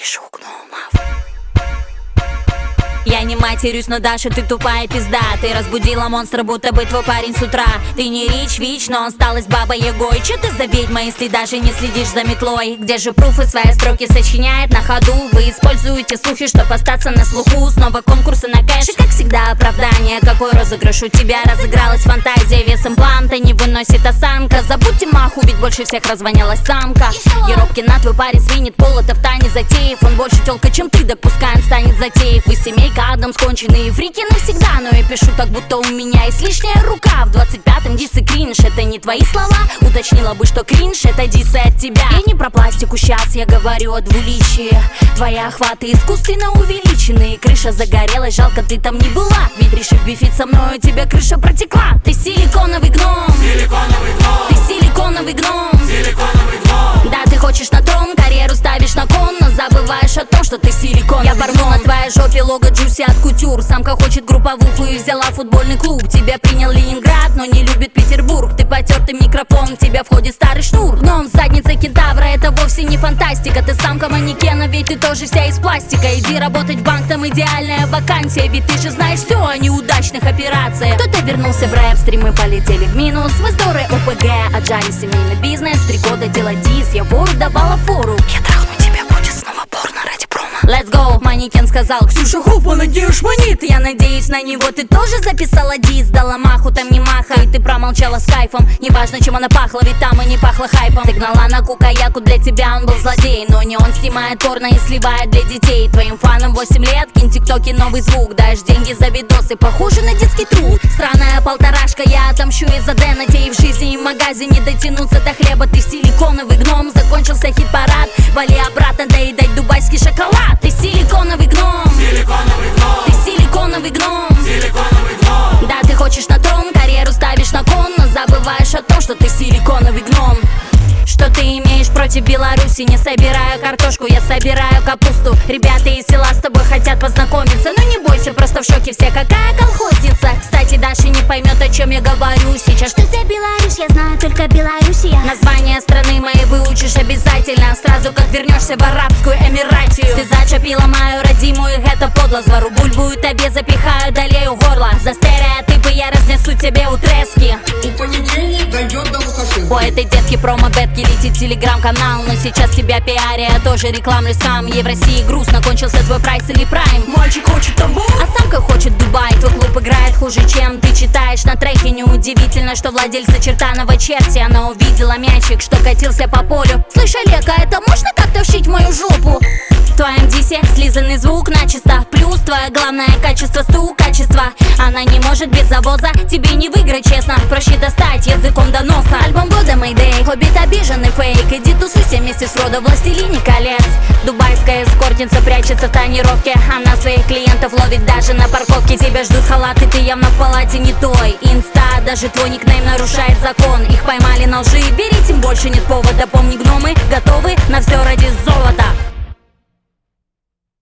Пишу гномов. Я не матерюсь, но Даша, ты тупая пизда. Ты разбудила монстра, будто бы твой парень с утра. Ты не Рич Вич, но осталась баба Ягой. Че ты за ведьма, если даже не следишь за метлой? Где же пруфы, свои строки сочиняет на ходу? Вы используете слухи, чтоб остаться на слуху. Снова конкурсы на кэш, и как всегда оправдание. Какой розыгрыш у тебя? Разыгралась фантазия весом планта. Не выносит осанка. Забудьте маху, ведь больше всех развонялась самка. Еробкина, твой парень свинит пол, это в тайне затеев. Он больше тёлка, чем ты, так пускай он станет затеев. Вы семейка Адам, сконченные фрики навсегда. Но я пишу так, будто у меня есть лишняя рука. В 25-м дисс и кринж, это не твои слова. Уточнила бы, что кринж, это диссы от тебя. Я не про пластику, сейчас я говорю о двуличии. Твои охваты искусственно увеличенные. Крыша загорелась, жалко, ты там не была. Ведь решив бифить со мной, у тебя крыша протекла. Ты силиконовый гном, Силиконовый гном, ты силиконовый гном, силиконовый гном. да, ты хочешь на трон, карьеру ставишь на кон, но забываешь о том, что ты силикон. Я порву на твоей жопе лого Джуси от кутюр. Самка хочет групповуху и взяла футбольный клуб. Тебя принял Ленинград, но не любит Петербург. Ты потертый микрофон, в тебя входит старый шнур. Гном с задницей кентавра, это вовсе не фантастика. Ты самка манекена, ведь ты тоже вся из пластика. Иди работать в банк, там идеальная вакансия. Ведь ты же знаешь все о неудачных операциях. Кто-то вернулся в рэп, стримы полетели в минус. Мы здоровые ОПГ, отжали семейный бизнес. 3 года делать дис, я вору давала фору. Я трахну тебя, будет снова порно ради промо. Let's go, манекен сказал: Ксюша Хоффман, надеюсь, манит. Я надеюсь на него, ты тоже записала дис. Дала маху, там не маха, и ты промолчала с кайфом. Неважно, чем она пахла, ведь там и не пахло хайпом. Ты гнала на кукаяку, для тебя он был злодей. Но не он снимает порно и сливает для детей. Твоим фанам 8 лет, кинь тиктоки новый звук. Даешь деньги за видосы, похоже на детский труд. Сраная полторашка, я отомщу из-за Дэна. Те и в жизни, и в магазине дотянуться до хлеба. Ты силиконовый гном, закончился хит-парад. Вали обратно доедать дубайский шоколад. Ты силиконовый гном, Силиконовый гном, ты силиконовый гном, силиконовый гном. да, ты хочешь на трон, карьеру ставишь на кон, но забываешь о том, что ты силиконовый гном. Что ты имеешь против Беларуси? Не собираю картошку, я собираю капусту. Ребята из села с тобой хотят познакомиться. Но не бойся, просто в шоке все, какая колхозница. Кстати, Даша не поймет, о чем я говорю сейчас. Что за Беларусь? Я знаю только Белоруссия. Название страны моей выучишь обязательно, сразу как вернешься в Арабскую Эмиратию. Ты зачепила мою родимую, это подло. Звору бульбу и тебе запихаю, долею горло. За стереотипы я разнесу тебе утрески. У понедельник дойдет до Лукашенко. По этой детке промо-бетки летит телеграм-канал. Но сейчас тебя пиаря, я тоже рекламлю сам. Ей в России грустно, кончился твой прайс или прайм. Мальчик хочет тамбур, А самка хочет Дубай. Твой клуб играет хуже, чем ты читаешь на треке. Неудивительно, что владельца чертаного черти. Она увидела мячик, что катился по полю. Слышь, Олег, а это можно как-то вшить в мою жопу? В твоем дисе слизанный звук начисто. Плюс твое главное качество, стукачество. Она не может без завоза, тебе не выиграть, честно. Проще достать языком до носа. Альбом года Mayday, Хоббит обиженный фейк. Иди тусуйся вместе с Фродо, Властелине колец. Дубайская эскортница прячется в тонировке. Она своих клиентов ловит даже на парковке. Тебя ждут халаты, ты явно в палате не той. Инста, даже твой никнейм нарушает закон. Их поймали на лжи, верить им больше нет повода. Помни, гномы готовы на все ради золота.